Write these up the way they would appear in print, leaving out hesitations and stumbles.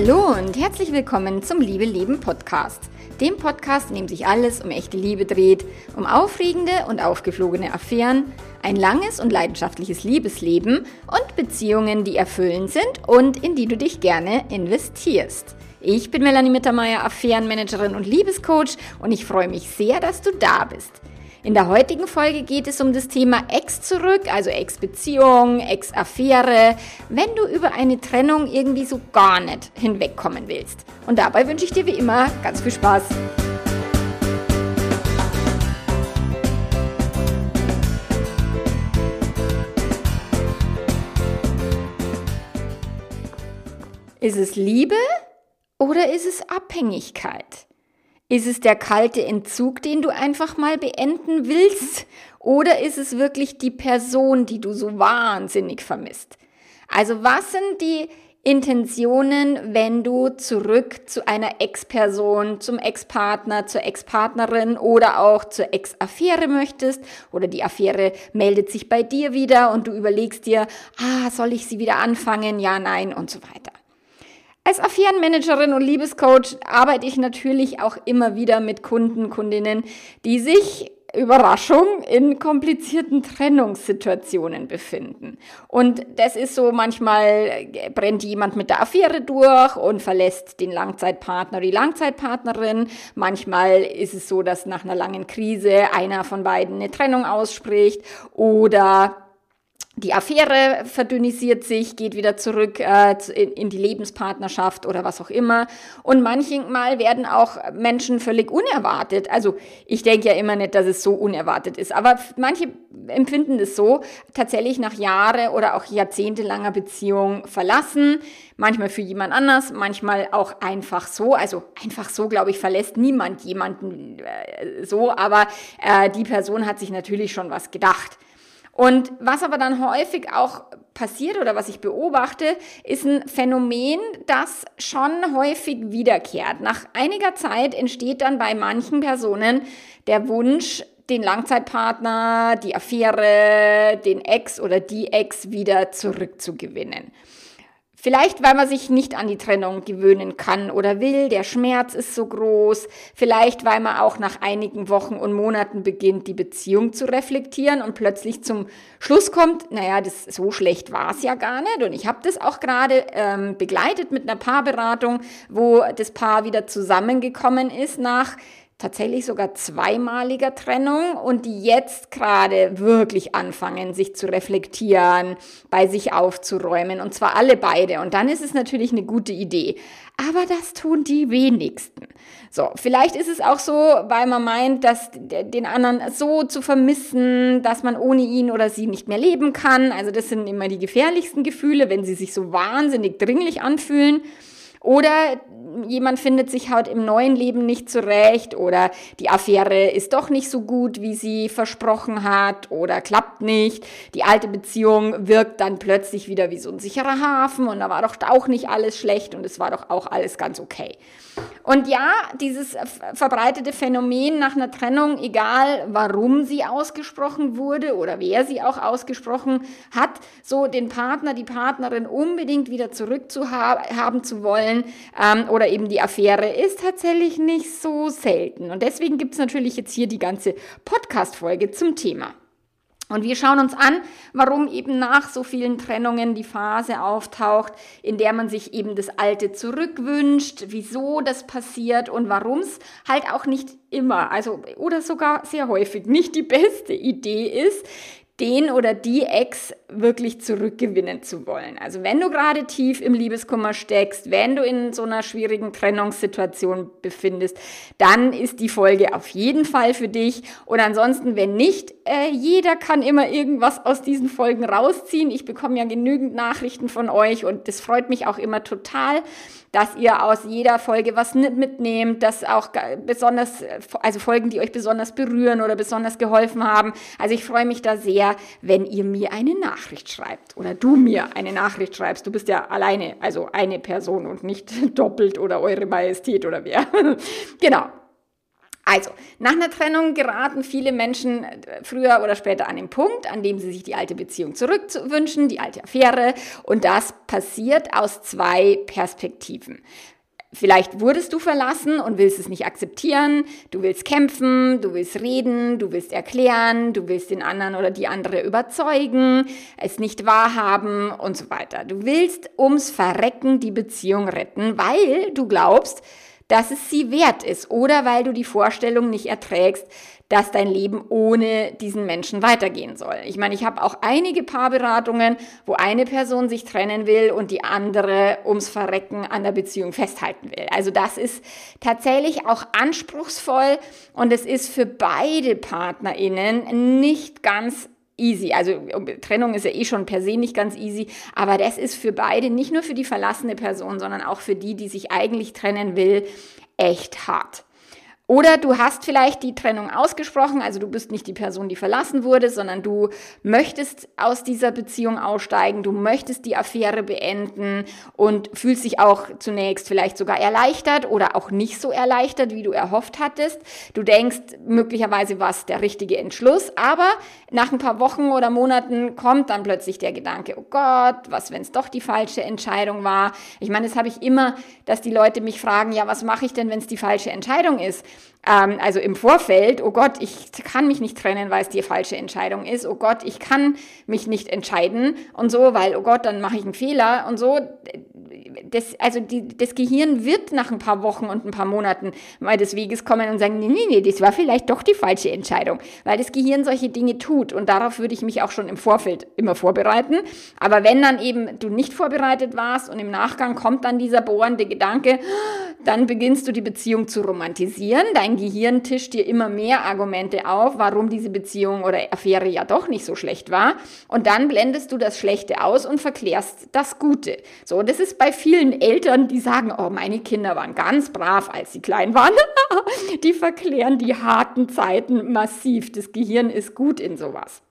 Hallo und herzlich willkommen zum Liebe Leben Podcast. Dem Podcast, in dem sich alles um echte Liebe dreht, um aufregende und aufgeflogene Affären, ein langes und leidenschaftliches Liebesleben und Beziehungen, die erfüllend sind und in die du dich gerne investierst. Ich bin Melanie Mittermeier, Affärenmanagerin und Liebescoach und ich freue mich sehr, dass du da bist. In der heutigen Folge geht es um das Thema Ex zurück, also Ex-Beziehung, Ex-Affäre, wenn du über eine Trennung irgendwie so gar nicht hinwegkommen willst. Und dabei wünsche ich dir wie immer ganz viel Spaß. Ist es Liebe oder ist es Abhängigkeit? Ist es der kalte Entzug, den du einfach mal beenden willst? Oder ist es wirklich die Person, die du so wahnsinnig vermisst? Also was sind die Intentionen, wenn du zurück zu einer Ex-Person, zum Ex-Partner, zur Ex-Partnerin oder auch zur Ex-Affäre möchtest? Oder die Affäre meldet sich bei dir wieder und du überlegst dir, soll ich sie wieder anfangen? Ja, nein und so weiter. Als Affärenmanagerin und Liebescoach arbeite ich natürlich auch immer wieder mit Kunden, Kundinnen, die sich, Überraschung, in komplizierten Trennungssituationen befinden. Und das ist so, manchmal brennt jemand mit der Affäre durch und verlässt den Langzeitpartner, die Langzeitpartnerin. Manchmal ist es so, dass nach einer langen Krise einer von beiden eine Trennung ausspricht oder die Affäre verdünnisiert sich, geht wieder zurück in die Lebenspartnerschaft oder was auch immer. Und manchmal werden auch Menschen völlig unerwartet. Also ich denke ja immer nicht, dass es so unerwartet ist. Aber manche empfinden es so, tatsächlich nach Jahre oder auch jahrzehntelanger Beziehung verlassen. Manchmal für jemand anders, manchmal auch einfach so. Also einfach so, glaube ich, verlässt niemand jemanden so. Aber die Person hat sich natürlich schon was gedacht. Und was aber dann häufig auch passiert oder was ich beobachte, ist ein Phänomen, das schon häufig wiederkehrt. Nach einiger Zeit entsteht dann bei manchen Personen der Wunsch, den Langzeitpartner, die Affäre, den Ex oder die Ex wieder zurückzugewinnen. Vielleicht, weil man sich nicht an die Trennung gewöhnen kann oder will, der Schmerz ist so groß. Vielleicht, weil man auch nach einigen Wochen und Monaten beginnt, die Beziehung zu reflektieren und plötzlich zum Schluss kommt, so schlecht war es ja gar nicht. Und ich habe das auch gerade begleitet mit einer Paarberatung, wo das Paar wieder zusammengekommen ist nach tatsächlich sogar zweimaliger Trennung und die jetzt gerade wirklich anfangen, sich zu reflektieren, bei sich aufzuräumen und zwar alle beide. Und dann ist es natürlich eine gute Idee. Aber das tun die wenigsten. So, vielleicht ist es auch so, weil man meint, dass den anderen so zu vermissen, dass man ohne ihn oder sie nicht mehr leben kann. Also das sind immer die gefährlichsten Gefühle, wenn sie sich so wahnsinnig dringlich anfühlen. Oder jemand findet sich halt im neuen Leben nicht zurecht oder die Affäre ist doch nicht so gut, wie sie versprochen hat oder klappt nicht. Die alte Beziehung wirkt dann plötzlich wieder wie so ein sicherer Hafen und da war doch auch nicht alles schlecht und es war doch auch alles ganz okay. Und ja, dieses verbreitete Phänomen nach einer Trennung, egal warum sie ausgesprochen wurde oder wer sie auch ausgesprochen hat, so den Partner, die Partnerin unbedingt wieder zurückhaben zu wollen oder eben die Affäre ist tatsächlich nicht so selten. Und deswegen gibt es natürlich jetzt hier die ganze Podcast-Folge zum Thema. Und wir schauen uns an, warum eben nach so vielen Trennungen die Phase auftaucht, in der man sich eben das Alte zurückwünscht, wieso das passiert und warum es halt auch nicht immer, oder sogar sehr häufig nicht die beste Idee ist, den oder die Ex wirklich zurückgewinnen zu wollen. Also wenn du gerade tief im Liebeskummer steckst, wenn du in so einer schwierigen Trennungssituation befindest, dann ist die Folge auf jeden Fall für dich. Und ansonsten, wenn nicht, jeder kann immer irgendwas aus diesen Folgen rausziehen. Ich bekomme ja genügend Nachrichten von euch und das freut mich auch immer total, dass ihr aus jeder Folge was mitnehmt, dass auch besonders, also Folgen, die euch besonders berühren oder besonders geholfen haben. Also ich freue mich da sehr, wenn ihr mir eine Nachricht schreibt oder du mir eine Nachricht schreibst. Du bist ja alleine, also eine Person und nicht doppelt oder Eure Majestät oder wer. Genau. Also, nach einer Trennung geraten viele Menschen früher oder später an den Punkt, an dem sie sich die alte Beziehung zurückwünschen, die alte Affäre. Und das passiert aus 2 Perspektiven. Vielleicht wurdest du verlassen und willst es nicht akzeptieren, du willst kämpfen, du willst reden, du willst erklären, du willst den anderen oder die andere überzeugen, es nicht wahrhaben und so weiter. Du willst ums Verrecken die Beziehung retten, weil du glaubst, dass es sie wert ist oder weil du die Vorstellung nicht erträgst, dass dein Leben ohne diesen Menschen weitergehen soll. Ich meine, ich habe auch einige Paarberatungen, wo eine Person sich trennen will und die andere ums Verrecken an der Beziehung festhalten will. Also das ist tatsächlich auch anspruchsvoll und es ist für beide PartnerInnen nicht ganz easy. Also Trennung ist ja eh schon per se nicht ganz easy, aber das ist für beide, nicht nur für die verlassene Person, sondern auch für die sich eigentlich trennen will, echt hart. Oder du hast vielleicht die Trennung ausgesprochen, also du bist nicht die Person, die verlassen wurde, sondern du möchtest aus dieser Beziehung aussteigen, du möchtest die Affäre beenden und fühlst dich auch zunächst vielleicht sogar erleichtert oder auch nicht so erleichtert, wie du erhofft hattest. Du denkst, möglicherweise war es der richtige Entschluss, aber nach ein paar Wochen oder Monaten kommt dann plötzlich der Gedanke, oh Gott, was, wenn es doch die falsche Entscheidung war? Ich meine, das habe ich immer, dass die Leute mich fragen, ja, was mache ich denn, wenn es die falsche Entscheidung ist? Also im Vorfeld, oh Gott, ich kann mich nicht trennen, weil es die falsche Entscheidung ist. Oh Gott, ich kann mich nicht entscheiden und so, weil, oh Gott, dann mache ich einen Fehler und so. Das Gehirn wird nach ein paar Wochen und ein paar Monaten mal des Weges kommen und sagen, nee, das war vielleicht doch die falsche Entscheidung, weil das Gehirn solche Dinge tut und darauf würde ich mich auch schon im Vorfeld immer vorbereiten. Aber wenn dann eben du nicht vorbereitet warst und im Nachgang kommt dann dieser bohrende Gedanke, dann beginnst du die Beziehung zu romantisieren. Dein Gehirn tischt dir immer mehr Argumente auf, warum diese Beziehung oder Affäre ja doch nicht so schlecht war. Und dann blendest du das Schlechte aus und verklärst das Gute. So, das ist bei vielen Eltern, die sagen, oh, meine Kinder waren ganz brav, als sie klein waren. Die verklären die harten Zeiten massiv. Das Gehirn ist gut in sowas.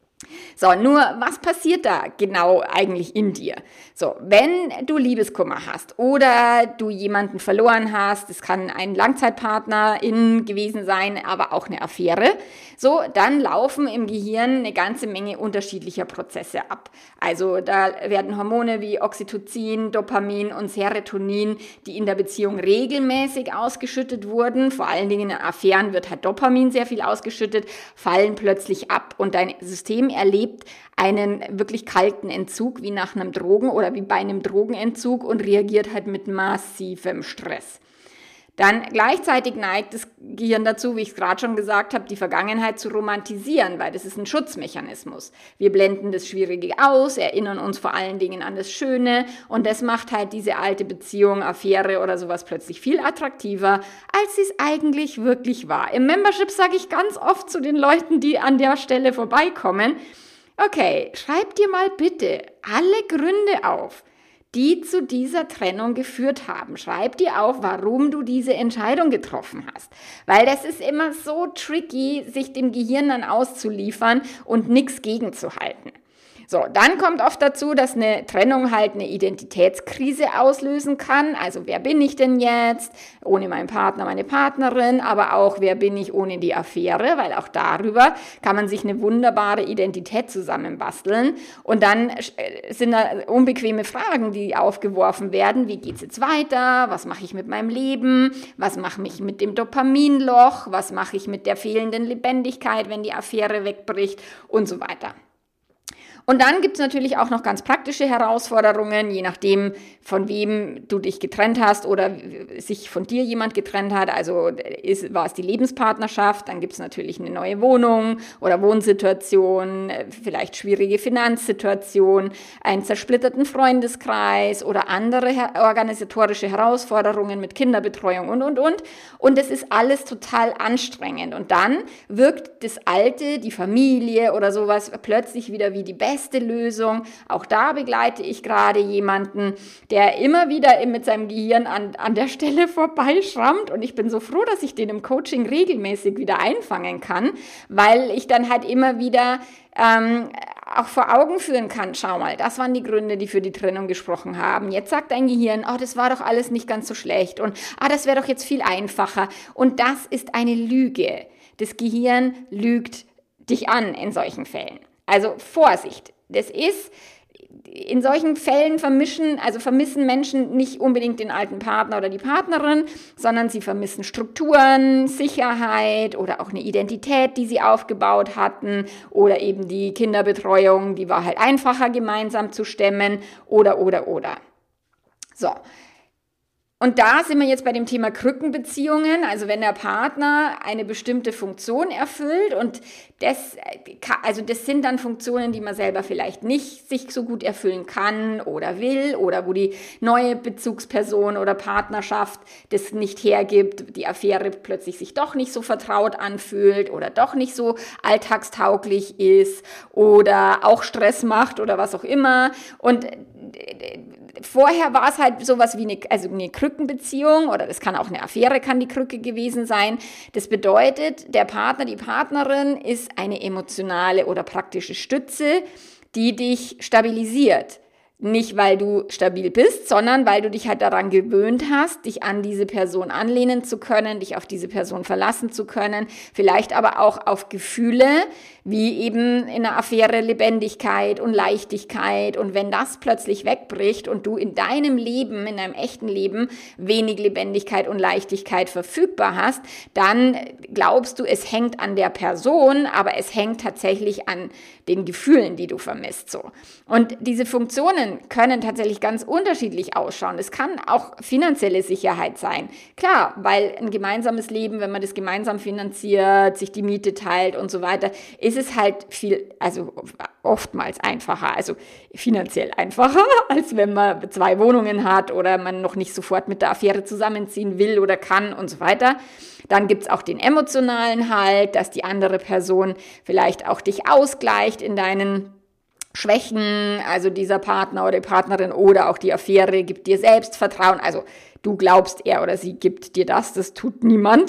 So, nur was passiert da genau eigentlich in dir? So, wenn du Liebeskummer hast oder du jemanden verloren hast, es kann ein Langzeitpartnerin gewesen sein, aber auch eine Affäre, so, dann laufen im Gehirn eine ganze Menge unterschiedlicher Prozesse ab. Also da werden Hormone wie Oxytocin, Dopamin und Serotonin, die in der Beziehung regelmäßig ausgeschüttet wurden, vor allen Dingen in Affären wird halt Dopamin sehr viel ausgeschüttet, fallen plötzlich ab und dein System erlebt einen wirklich kalten Entzug wie nach einem Drogen oder wie bei einem Drogenentzug und reagiert halt mit massivem Stress. Dann gleichzeitig neigt das Gehirn dazu, wie ich es gerade schon gesagt habe, die Vergangenheit zu romantisieren, weil das ist ein Schutzmechanismus. Wir blenden das Schwierige aus, erinnern uns vor allen Dingen an das Schöne und das macht halt diese alte Beziehung, Affäre oder sowas plötzlich viel attraktiver, als es eigentlich wirklich war. Im Membership sage ich ganz oft zu den Leuten, die an der Stelle vorbeikommen, okay, schreib dir mal bitte alle Gründe auf, die zu dieser Trennung geführt haben. Schreib dir auf, warum du diese Entscheidung getroffen hast. Weil das ist immer so tricky, sich dem Gehirn dann auszuliefern und nichts gegenzuhalten. So, dann kommt oft dazu, dass eine Trennung halt eine Identitätskrise auslösen kann. Also wer bin ich denn jetzt ohne meinen Partner, meine Partnerin, aber auch wer bin ich ohne die Affäre, weil auch darüber kann man sich eine wunderbare Identität zusammenbasteln. Und dann sind da unbequeme Fragen, die aufgeworfen werden. Wie geht's jetzt weiter? Was mache ich mit meinem Leben? Was mache ich mit dem Dopaminloch? Was mache ich mit der fehlenden Lebendigkeit, wenn die Affäre wegbricht? Und so weiter. Und dann gibt es natürlich auch noch ganz praktische Herausforderungen, je nachdem, von wem du dich getrennt hast oder sich von dir jemand getrennt hat. Also war es die Lebenspartnerschaft, dann gibt es natürlich eine neue Wohnung oder Wohnsituation, vielleicht schwierige Finanzsituation, einen zersplitterten Freundeskreis oder andere organisatorische Herausforderungen mit Kinderbetreuung und. Und das ist alles total anstrengend. Und dann wirkt das Alte, die Familie oder sowas plötzlich wieder wie die beste Lösung. Auch da begleite ich gerade jemanden, der immer wieder mit seinem Gehirn an der Stelle vorbeischrammt und ich bin so froh, dass ich den im Coaching regelmäßig wieder einfangen kann, weil ich dann halt immer wieder auch vor Augen führen kann, schau mal, das waren die Gründe, die für die Trennung gesprochen haben. Jetzt sagt dein Gehirn, oh, das war doch alles nicht ganz so schlecht und das wäre doch jetzt viel einfacher. Und das ist eine Lüge. Das Gehirn lügt dich an in solchen Fällen. Also Vorsicht, das ist... In solchen Fällen vermissen Menschen nicht unbedingt den alten Partner oder die Partnerin, sondern sie vermissen Strukturen, Sicherheit oder auch eine Identität, die sie aufgebaut hatten oder eben die Kinderbetreuung, die war halt einfacher gemeinsam zu stemmen oder. So. Und da sind wir jetzt bei dem Thema Krückenbeziehungen, also wenn der Partner eine bestimmte Funktion erfüllt und das sind dann Funktionen, die man selber vielleicht nicht sich so gut erfüllen kann oder will oder wo die neue Bezugsperson oder Partnerschaft das nicht hergibt, die Affäre plötzlich sich doch nicht so vertraut anfühlt oder doch nicht so alltagstauglich ist oder auch Stress macht oder was auch immer und vorher war es halt sowas wie eine Krückenbeziehung oder das kann auch eine Affäre, kann die Krücke gewesen sein. Das bedeutet, der Partner, die Partnerin ist eine emotionale oder praktische Stütze, die dich stabilisiert. Nicht, weil du stabil bist, sondern weil du dich halt daran gewöhnt hast, dich an diese Person anlehnen zu können, dich auf diese Person verlassen zu können, vielleicht aber auch auf Gefühle, wie eben in einer Affäre Lebendigkeit und Leichtigkeit. Und wenn das plötzlich wegbricht und du in deinem Leben, in deinem echten Leben wenig Lebendigkeit und Leichtigkeit verfügbar hast, dann glaubst du, es hängt an der Person, aber es hängt tatsächlich an den Gefühlen, die du vermisst. So. Und diese Funktionen können tatsächlich ganz unterschiedlich ausschauen. Es kann auch finanzielle Sicherheit sein. Klar, weil ein gemeinsames Leben, wenn man das gemeinsam finanziert, sich die Miete teilt und so weiter, ist es halt oftmals einfacher, also finanziell einfacher, als wenn man 2 Wohnungen hat oder man noch nicht sofort mit der Affäre zusammenziehen will oder kann und so weiter. Dann gibt es auch den emotionalen Halt, dass die andere Person vielleicht auch dich ausgleicht in deinen Schwächen, also dieser Partner oder die Partnerin oder auch die Affäre gibt dir Selbstvertrauen, also du glaubst, er oder sie gibt dir das tut niemand,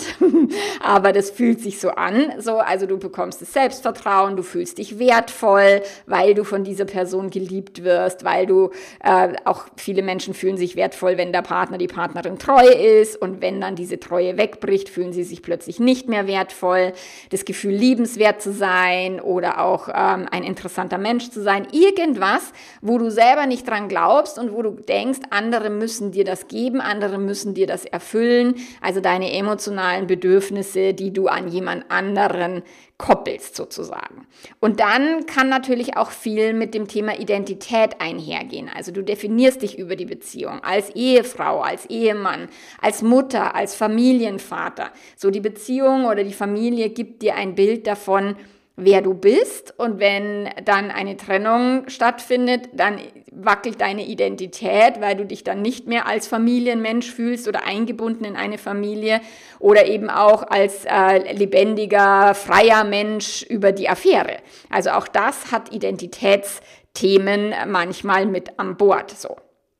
aber das fühlt sich so an, so, also du bekommst das Selbstvertrauen, du fühlst dich wertvoll, weil du von dieser Person geliebt wirst, weil du, auch viele Menschen fühlen sich wertvoll, wenn der Partner, die Partnerin treu ist und wenn dann diese Treue wegbricht, fühlen sie sich plötzlich nicht mehr wertvoll, das Gefühl, liebenswert zu sein oder auch ein interessanter Mensch zu sein, irgendwas, wo du selber nicht dran glaubst und wo du denkst, andere müssen dir das geben, andere müssen dir das erfüllen, also deine emotionalen Bedürfnisse, die du an jemand anderen koppelst sozusagen. Und dann kann natürlich auch viel mit dem Thema Identität einhergehen. Also du definierst dich über die Beziehung als Ehefrau, als Ehemann, als Mutter, als Familienvater. So die Beziehung oder die Familie gibt dir ein Bild davon, wer du bist, und wenn dann eine Trennung stattfindet, dann wackelt deine Identität, weil du dich dann nicht mehr als Familienmensch fühlst oder eingebunden in eine Familie oder eben auch als lebendiger, freier Mensch über die Affäre. Also auch das hat Identitätsthemen manchmal mit an Bord, so.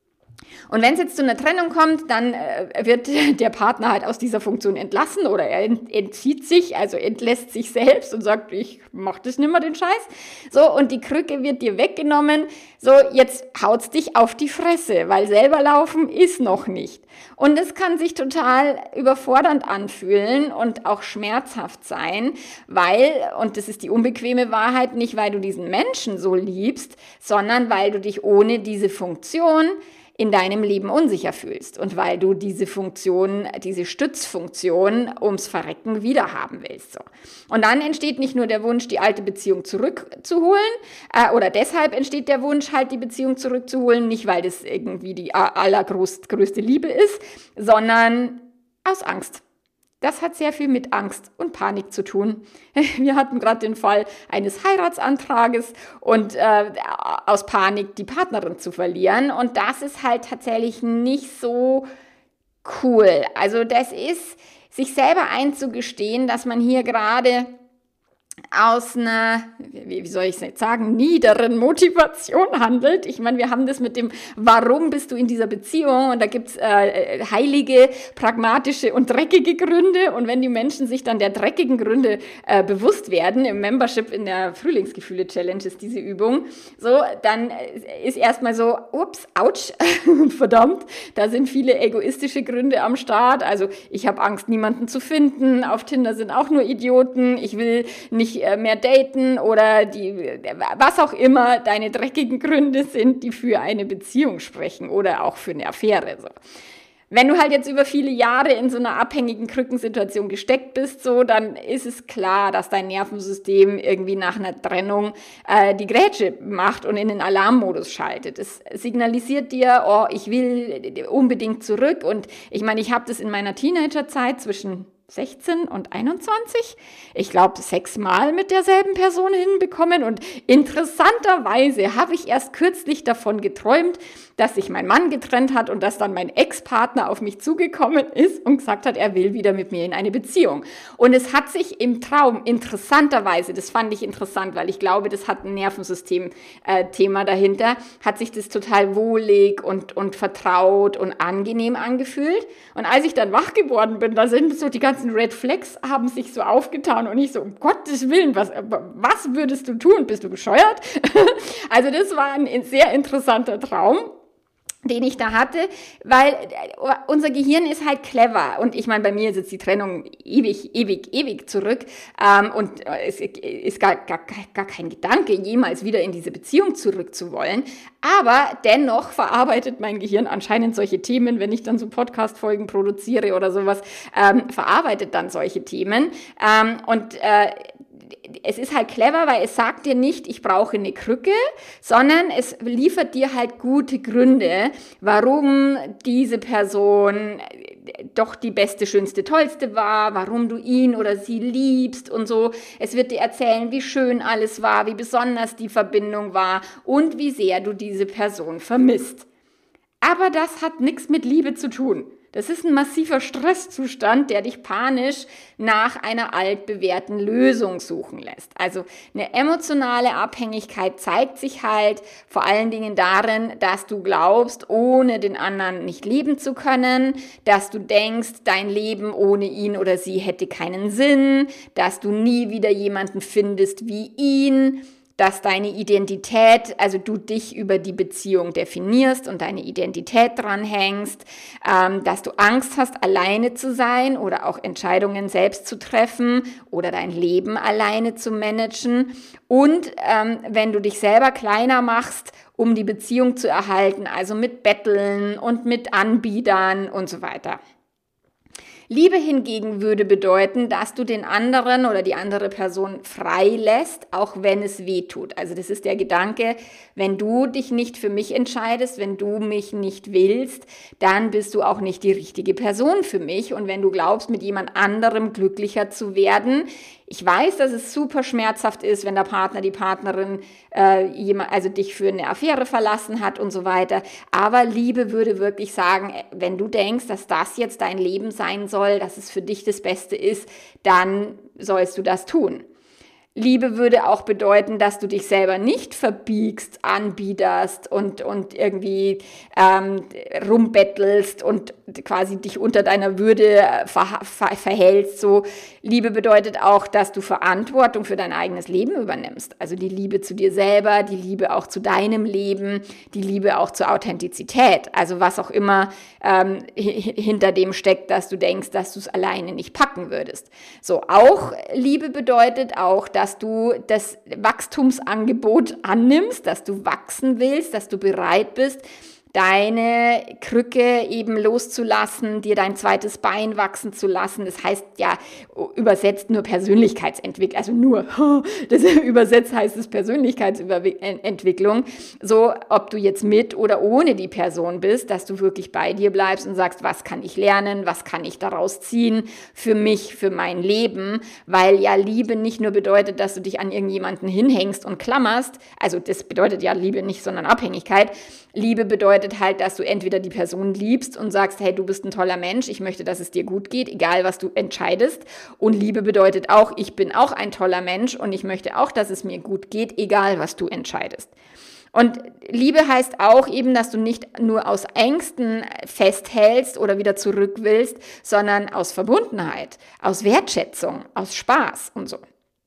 Und wenn es jetzt zu einer Trennung kommt, dann wird der Partner halt aus dieser Funktion entlassen oder er entzieht sich, also entlässt sich selbst und sagt, ich mach das nimmer, den Scheiß. So, und die Krücke wird dir weggenommen. So, jetzt haut's dich auf die Fresse, weil selber laufen ist noch nicht. Und es kann sich total überfordernd anfühlen und auch schmerzhaft sein, weil, und das ist die unbequeme Wahrheit, nicht weil du diesen Menschen so liebst, sondern weil du dich ohne diese Funktion in deinem Leben unsicher fühlst und weil du diese Funktion, diese Stützfunktion ums Verrecken wiederhaben willst. So. Und dann entsteht nicht nur der Wunsch, die alte Beziehung zurückzuholen, oder deshalb entsteht der Wunsch, halt die Beziehung zurückzuholen, nicht weil das irgendwie die allergrößte Liebe ist, sondern aus Angst. Das hat sehr viel mit Angst und Panik zu tun. Wir hatten gerade den Fall eines Heiratsantrages und aus Panik die Partnerin zu verlieren. Und das ist halt tatsächlich nicht so cool. Also das ist, sich selber einzugestehen, dass man hier gerade aus einer, wie soll ich es jetzt sagen, niederen Motivation handelt. Ich meine, wir haben das mit dem, warum bist du in dieser Beziehung? Und da gibt's heilige, pragmatische und dreckige Gründe. Und wenn die Menschen sich dann der dreckigen Gründe bewusst werden, im Membership in der Frühlingsgefühle-Challenge ist diese Übung, so, dann ist erstmal so, ups, ouch, verdammt, da sind viele egoistische Gründe am Start. Also ich habe Angst, niemanden zu finden. Auf Tinder sind auch nur Idioten. Ich will nicht mehr daten oder was auch immer deine dreckigen Gründe sind, die für eine Beziehung sprechen oder auch für eine Affäre. So. Wenn du halt jetzt über viele Jahre in so einer abhängigen Krückensituation gesteckt bist, so, dann ist es klar, dass dein Nervensystem irgendwie nach einer Trennung die Grätsche macht und in den Alarmmodus schaltet. Es signalisiert dir, oh, ich will unbedingt zurück. Und ich meine, ich habe das in meiner Teenagerzeit zwischen 16 und 21, ich glaube 6 Mal mit derselben Person hinbekommen und interessanterweise habe ich erst kürzlich davon geträumt, dass sich mein Mann getrennt hat und dass dann mein Ex-Partner auf mich zugekommen ist und gesagt hat, er will wieder mit mir in eine Beziehung. Und es hat sich im Traum interessanterweise, das fand ich interessant, weil ich glaube, das hat ein Nervensystem-Thema dahinter, hat sich das total wohlig und vertraut und angenehm angefühlt. Und als ich dann wach geworden bin, da sind so die ganzen Red Flags haben sich so aufgetan und ich so, um Gottes Willen, was würdest du tun? Bist du bescheuert? Also das war ein sehr interessanter Traum, den ich da hatte, weil unser Gehirn ist halt clever und ich meine, bei mir ist jetzt die Trennung ewig zurück und es ist gar kein Gedanke, jemals wieder in diese Beziehung zurück zu wollen, aber dennoch verarbeitet mein Gehirn anscheinend solche Themen, wenn ich dann so Podcast-Folgen produziere oder sowas, verarbeitet dann solche Themen und es ist halt clever, weil es sagt dir nicht, ich brauche eine Krücke, sondern es liefert dir halt gute Gründe, warum diese Person doch die beste, schönste, tollste war, warum du ihn oder sie liebst und so. Es wird dir erzählen, wie schön alles war, wie besonders die Verbindung war und wie sehr du diese Person vermisst. Aber das hat nichts mit Liebe zu tun. Das ist ein massiver Stresszustand, der dich panisch nach einer altbewährten Lösung suchen lässt. Also eine emotionale Abhängigkeit zeigt sich halt vor allen Dingen darin, dass du glaubst, ohne den anderen nicht leben zu können, dass du denkst, dein Leben ohne ihn oder sie hätte keinen Sinn, dass du nie wieder jemanden findest wie ihn, dass deine Identität, also du dich über die Beziehung definierst und deine Identität dranhängst, dass du Angst hast, alleine zu sein oder auch Entscheidungen selbst zu treffen oder dein Leben alleine zu managen und wenn du dich selber kleiner machst, um die Beziehung zu erhalten, also mit Betteln und mit Anbietern und so weiter. Liebe hingegen würde bedeuten, dass du den anderen oder die andere Person frei lässt, auch wenn es weh tut. Also das ist der Gedanke, wenn du dich nicht für mich entscheidest, wenn du mich nicht willst, dann bist du auch nicht die richtige Person für mich. Und wenn du glaubst, mit jemand anderem glücklicher zu werden, ich weiß, dass es super schmerzhaft ist, wenn der Partner, die Partnerin also dich für eine Affäre verlassen hat und so weiter. Aber Liebe würde wirklich sagen, wenn du denkst, dass das jetzt dein Leben sein soll, dass es für dich das Beste ist, dann sollst du das tun. Liebe würde auch bedeuten, dass du dich selber nicht verbiegst, anbiederst und irgendwie rumbettelst und quasi dich unter deiner Würde verhältst. So, Liebe bedeutet auch, dass du Verantwortung für dein eigenes Leben übernimmst. Also die Liebe zu dir selber, die Liebe auch zu deinem Leben, die Liebe auch zur Authentizität. Also was auch immer hinter dem steckt, dass du denkst, dass du es alleine nicht packen würdest. So, auch Liebe bedeutet auch, dass du das Wachstumsangebot annimmst, dass du wachsen willst, dass du bereit bist, deine Krücke eben loszulassen, dir dein zweites Bein wachsen zu lassen. Das heißt ja übersetzt nur Persönlichkeitsentwicklung, also nur, das übersetzt heißt es Persönlichkeitsentwicklung. So, ob du jetzt mit oder ohne die Person bist, dass du wirklich bei dir bleibst und sagst, was kann ich lernen, was kann ich daraus ziehen für mich, für mein Leben, weil ja Liebe nicht nur bedeutet, dass du dich an irgendjemanden hinhängst und klammerst, also das bedeutet ja Liebe nicht, sondern Abhängigkeit. Liebe bedeutet bedeutet halt, dass du entweder die Person liebst und sagst, hey, du bist ein toller Mensch, ich möchte, dass es dir gut geht, egal was du entscheidest. Und Liebe bedeutet auch, ich bin auch ein toller Mensch und ich möchte auch, dass es mir gut geht, egal was du entscheidest. Und Liebe heißt auch eben, dass du nicht nur aus Ängsten festhältst oder wieder zurück willst, sondern aus Verbundenheit, aus Wertschätzung, aus Spaß und so.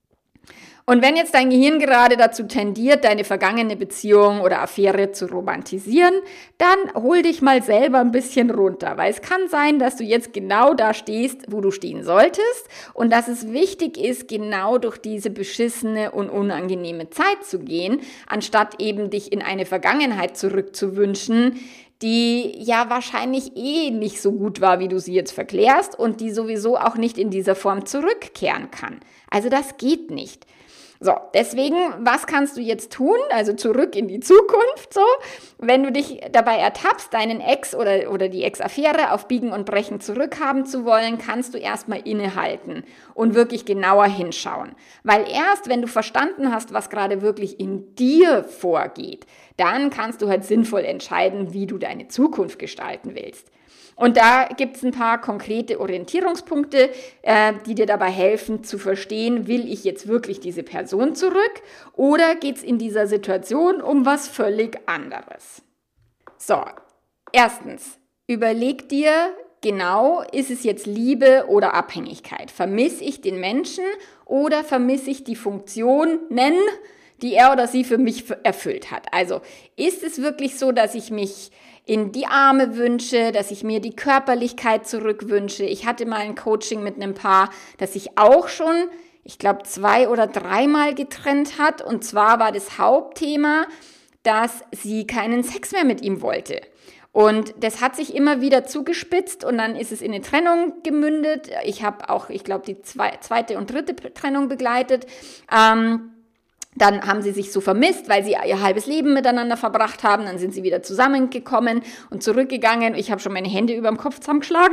Und wenn jetzt dein Gehirn gerade dazu tendiert, deine vergangene Beziehung oder Affäre zu romantisieren, dann hol dich mal selber ein bisschen runter, weil es kann sein, dass du jetzt genau da stehst, wo du stehen solltest und dass es wichtig ist, genau durch diese beschissene und unangenehme Zeit zu gehen, anstatt eben dich in eine Vergangenheit zurückzuwünschen, die ja wahrscheinlich nicht so gut war, wie du sie jetzt verklärst und die sowieso auch nicht in dieser Form zurückkehren kann. Also das geht nicht. So, deswegen, was kannst du jetzt tun? Also zurück in die Zukunft, so. Wenn du dich dabei ertappst, deinen Ex oder die Ex-Affäre auf Biegen und Brechen zurückhaben zu wollen, kannst du erstmal innehalten und wirklich genauer hinschauen. Weil erst, wenn du verstanden hast, was gerade wirklich in dir vorgeht, dann kannst du halt sinnvoll entscheiden, wie du deine Zukunft gestalten willst. Und da gibt es ein paar konkrete Orientierungspunkte, die dir dabei helfen zu verstehen, will ich jetzt wirklich diese Person zurück oder geht es in dieser Situation um was völlig anderes? So, erstens, überleg dir genau, ist es jetzt Liebe oder Abhängigkeit? Vermisse ich den Menschen oder vermisse ich die Funktionen, die er oder sie für mich erfüllt hat? Also, ist es wirklich so, dass ich mich in die Arme wünsche, dass ich mir die Körperlichkeit zurückwünsche? Ich hatte mal ein Coaching mit einem Paar, das sich auch schon, ich glaube, 2 oder 3 Mal getrennt hat. Und zwar war das Hauptthema, dass sie keinen Sex mehr mit ihm wollte. Und das hat sich immer wieder zugespitzt und dann ist es in eine Trennung gemündet. Ich habe auch, ich glaube, die zweite und dritte Trennung begleitet. Dann haben sie sich so vermisst, weil sie ihr halbes Leben miteinander verbracht haben. Dann sind sie wieder zusammengekommen und zurückgegangen. Ich habe schon meine Hände über dem Kopf zusammengeschlagen.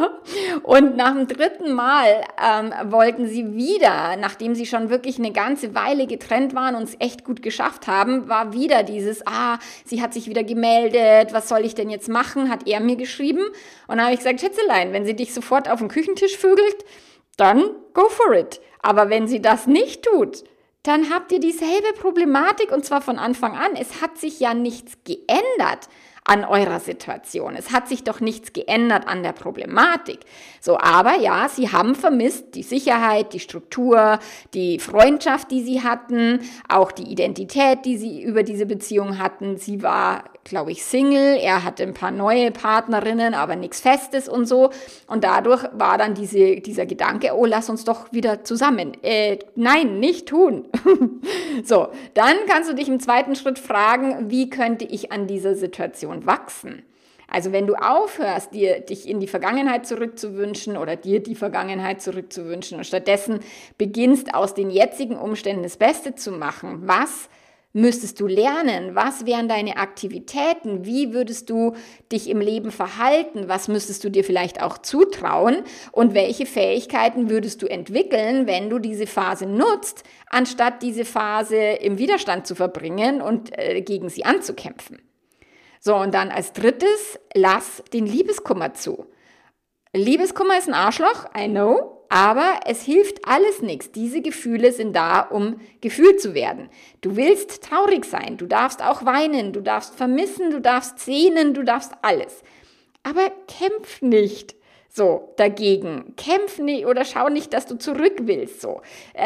Und nach dem 3. Mal wollten sie wieder, nachdem sie schon wirklich eine ganze Weile getrennt waren und es echt gut geschafft haben, war wieder dieses, sie hat sich wieder gemeldet, was soll ich denn jetzt machen, hat er mir geschrieben. Und dann habe ich gesagt, Schätzelein, wenn sie dich sofort auf den Küchentisch vögelt, dann go for it. Aber wenn sie das nicht tut, dann habt ihr dieselbe Problematik und zwar von Anfang an. Es hat sich ja nichts geändert an eurer Situation. Es hat sich doch nichts geändert an der Problematik. So, aber ja, sie haben vermisst die Sicherheit, die Struktur, die Freundschaft, die sie hatten, auch die Identität, die sie über diese Beziehung hatten. Sie war, glaube ich, Single, er hatte ein paar neue Partnerinnen, aber nichts Festes und so. Und dadurch war dann dieser Gedanke, oh, lass uns doch wieder zusammen. Nein, nicht tun. So, dann kannst du dich im zweiten Schritt fragen, wie könnte ich an dieser Situation wachsen? Also wenn du aufhörst, dich in die Vergangenheit zurückzuwünschen oder dir die Vergangenheit zurückzuwünschen und stattdessen beginnst, aus den jetzigen Umständen das Beste zu machen, was müsstest du lernen? Was wären deine Aktivitäten? Wie würdest du dich im Leben verhalten? Was müsstest du dir vielleicht auch zutrauen? Und welche Fähigkeiten würdest du entwickeln, wenn du diese Phase nutzt, anstatt diese Phase im Widerstand zu verbringen und gegen sie anzukämpfen? So, und dann als drittes, lass den Liebeskummer zu. Liebeskummer ist ein Arschloch, I know, aber es hilft alles nichts. Diese Gefühle sind da, um gefühlt zu werden. Du willst traurig sein, du darfst auch weinen, du darfst vermissen, du darfst sehnen, du darfst alles. Aber kämpf nicht so dagegen. Kämpf nicht oder schau nicht, dass du zurück willst. So.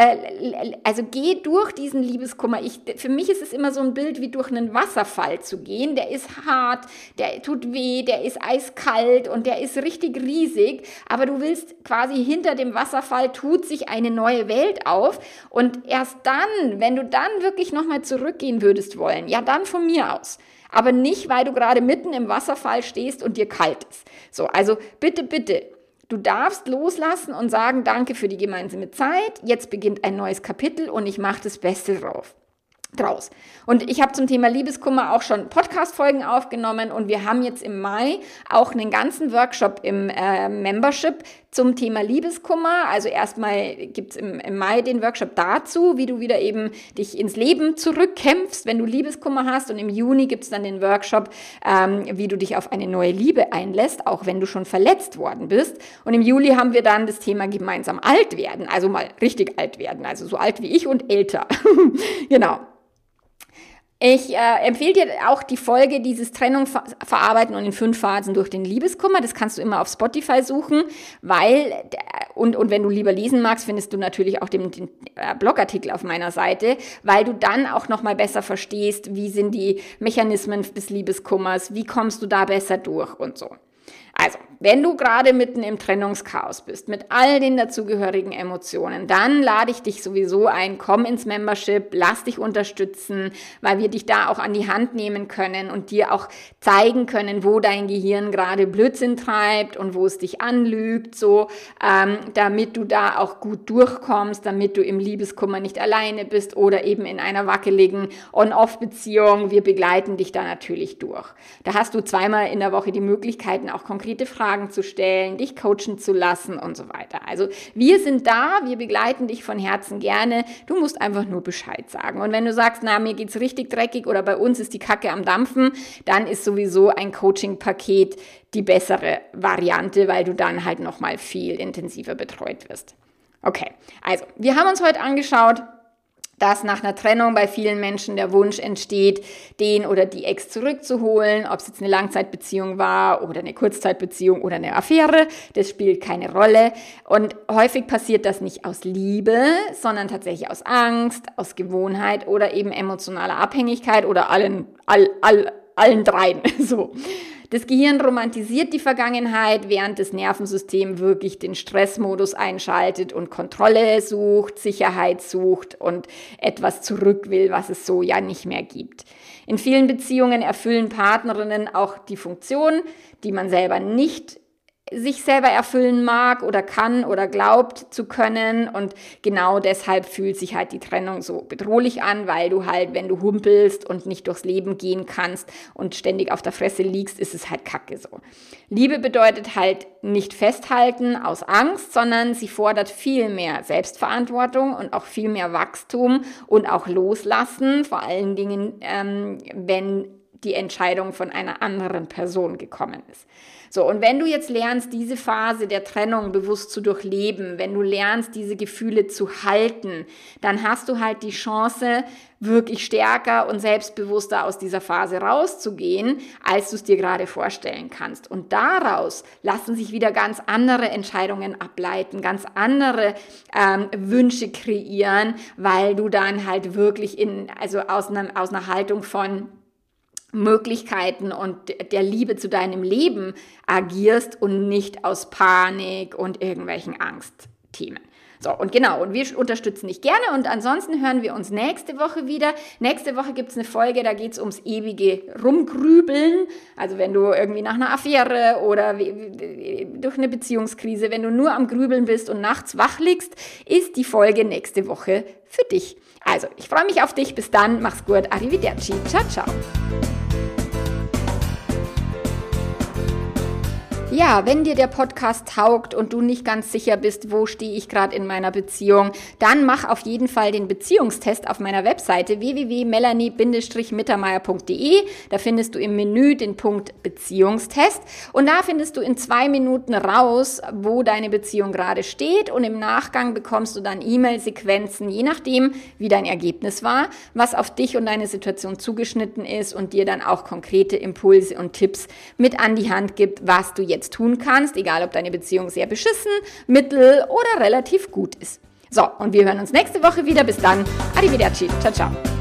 Also geh durch diesen Liebeskummer. Für mich ist es immer so ein Bild, wie durch einen Wasserfall zu gehen. Der ist hart, der tut weh, der ist eiskalt und der ist richtig riesig. Aber du willst quasi hinter dem Wasserfall tut sich eine neue Welt auf. Und erst dann, wenn du dann wirklich nochmal zurückgehen würdest wollen, ja dann von mir aus. Aber nicht, weil du gerade mitten im Wasserfall stehst und dir kalt ist. So, also bitte, bitte, du darfst loslassen und sagen, danke für die gemeinsame Zeit, jetzt beginnt ein neues Kapitel und ich mache das Beste drauf. draus. Und ich habe zum Thema Liebeskummer auch schon Podcast-Folgen aufgenommen und wir haben jetzt im Mai auch einen ganzen Workshop im Membership zum Thema Liebeskummer. Also erstmal gibt es im Mai den Workshop dazu, wie du wieder eben dich ins Leben zurückkämpfst, wenn du Liebeskummer hast. Und im Juni gibt es dann den Workshop, wie du dich auf eine neue Liebe einlässt, auch wenn du schon verletzt worden bist. Und im Juli haben wir dann das Thema gemeinsam alt werden, also mal richtig alt werden, also so alt wie ich und älter. Genau. Ich empfehle dir auch die Folge dieses Trennung verarbeiten und in 5 Phasen durch den Liebeskummer. Das kannst du immer auf Spotify suchen, weil, und wenn du lieber lesen magst, findest du natürlich auch den Blogartikel auf meiner Seite, weil du dann auch nochmal besser verstehst, wie sind die Mechanismen des Liebeskummers, wie kommst du da besser durch und so. Also, wenn du gerade mitten im Trennungschaos bist, mit all den dazugehörigen Emotionen, dann lade ich dich sowieso ein, komm ins Membership, lass dich unterstützen, weil wir dich da auch an die Hand nehmen können und dir auch zeigen können, wo dein Gehirn gerade Blödsinn treibt und wo es dich anlügt, so, damit du da auch gut durchkommst, damit du im Liebeskummer nicht alleine bist oder eben in einer wackeligen On-Off-Beziehung. Wir begleiten dich da natürlich durch. Da hast du 2-mal in der Woche die Möglichkeiten, auch konkrete Fragen zu stellen, dich coachen zu lassen und so weiter. Also wir sind da, wir begleiten dich von Herzen gerne. Du musst einfach nur Bescheid sagen. Und wenn du sagst, na, mir geht's richtig dreckig oder bei uns ist die Kacke am Dampfen, dann ist sowieso ein Coaching-Paket die bessere Variante, weil du dann halt nochmal viel intensiver betreut wirst. Okay, also wir haben uns heute angeschaut, dass nach einer Trennung bei vielen Menschen der Wunsch entsteht, den oder die Ex zurückzuholen, ob es jetzt eine Langzeitbeziehung war oder eine Kurzzeitbeziehung oder eine Affäre, das spielt keine Rolle. Und häufig passiert das nicht aus Liebe, sondern tatsächlich aus Angst, aus Gewohnheit oder eben emotionaler Abhängigkeit oder allen dreien, so. Das Gehirn romantisiert die Vergangenheit, während das Nervensystem wirklich den Stressmodus einschaltet und Kontrolle sucht, Sicherheit sucht und etwas zurück will, was es so ja nicht mehr gibt. In vielen Beziehungen erfüllen Partnerinnen auch die Funktion, die man selber nicht sich selber erfüllen mag oder kann oder glaubt zu können, und genau deshalb fühlt sich halt die Trennung so bedrohlich an, weil du halt, wenn du humpelst und nicht durchs Leben gehen kannst und ständig auf der Fresse liegst, ist es halt kacke so. Liebe bedeutet halt nicht festhalten aus Angst, sondern sie fordert viel mehr Selbstverantwortung und auch viel mehr Wachstum und auch Loslassen, vor allen Dingen, wenn die Entscheidung von einer anderen Person gekommen ist. So, und wenn du jetzt lernst, diese Phase der Trennung bewusst zu durchleben, wenn du lernst, diese Gefühle zu halten, dann hast du halt die Chance, wirklich stärker und selbstbewusster aus dieser Phase rauszugehen, als du es dir gerade vorstellen kannst. Und daraus lassen sich wieder ganz andere Entscheidungen ableiten, ganz andere Wünsche kreieren, weil du dann halt wirklich aus einer Haltung von Möglichkeiten und der Liebe zu deinem Leben agierst und nicht aus Panik und irgendwelchen Angstthemen. So, und genau, und wir unterstützen dich gerne, und ansonsten hören wir uns nächste Woche wieder. Nächste Woche gibt es eine Folge, da geht es ums ewige Rumgrübeln. Also wenn du irgendwie nach einer Affäre oder durch eine Beziehungskrise, wenn du nur am Grübeln bist und nachts wach liegst, ist die Folge nächste Woche für dich. Also, ich freue mich auf dich. Bis dann, mach's gut. Arrivederci. Ciao, ciao. Ja, wenn dir der Podcast taugt und du nicht ganz sicher bist, wo stehe ich gerade in meiner Beziehung, dann mach auf jeden Fall den Beziehungstest auf meiner Webseite www.melanie-mittermeier.de. Da findest du im Menü den Punkt Beziehungstest, und da findest du in 2 Minuten raus, wo deine Beziehung gerade steht, und im Nachgang bekommst du dann E-Mail-Sequenzen, je nachdem, wie dein Ergebnis war, was auf dich und deine Situation zugeschnitten ist und dir dann auch konkrete Impulse und Tipps mit an die Hand gibt, was du jetzt tun kannst, egal ob deine Beziehung sehr beschissen, mittel oder relativ gut ist. So, und wir hören uns nächste Woche wieder. Bis dann. Arrivederci. Ciao, ciao.